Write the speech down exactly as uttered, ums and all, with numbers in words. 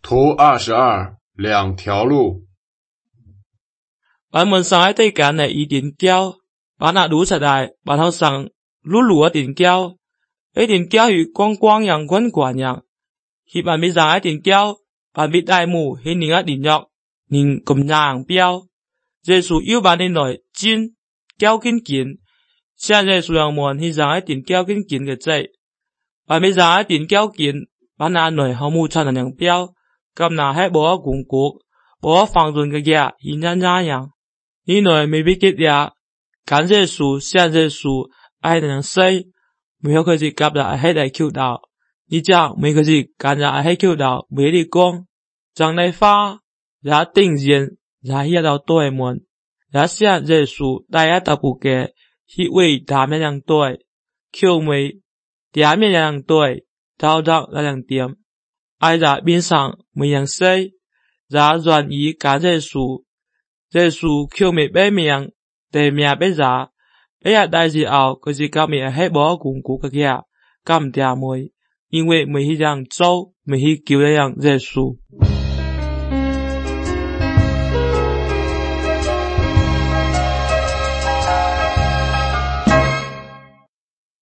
图二十二，两条路。 Bạn muốn sang ai tay cả này ý tiền kéo, bạn đã đủ thật đại, bạn hao sang lũ lúa tiền kéo. Ấy tiền kéo thì quang quang yang quấn quả yang. Khi bạn biết sang ai tiền kéo, bạn biết đại mù hay nín á tiền nhọc, nín cầm nhàng béo. Giê-xu yêu bạn nên nói chín, kéo kinh kiến. Xem Giê-xu yang muốn thì sang ai tiền kéo kinh kiến cái dạy. Bạn biết sang ai tiền kéo kiến, bạn đã nói hao mù chân là yang béo. Cầm nà hay bỏ cùng cuộc, bỏ phang dồn cái gà, hi nhá nhá yang. Ní nói mới biết kết ya, cảm Giê-xu, xem Giê-xu, ai là yang say, mới có cái gì gặp là ai hay đại kêu đạo. Ní chẳng mấy cái gì cảm là ai hay kêu đạo, mới đi con. Chẳng này pha, giá tình diện, giá hiya đạo tôi muốn. Giá xem Giê-xu, đại á tập cụ kẻ, hi uy đám ya yang tôi. Kêu mấy, đám ya yang tôi, đạo đạo là yang tiêm. Ai giá biên sang, mới yang say, giá doan ý cảm Giê-xu. Giê-xu kêu mấy bé miệng, để miệng bé giá. Bé ya đại gì ảo, cái gì cả miệng hay bỏ cùng cụ cái kia, cảm thả mùi.因为每一样州，每一叫一样Giê-xu。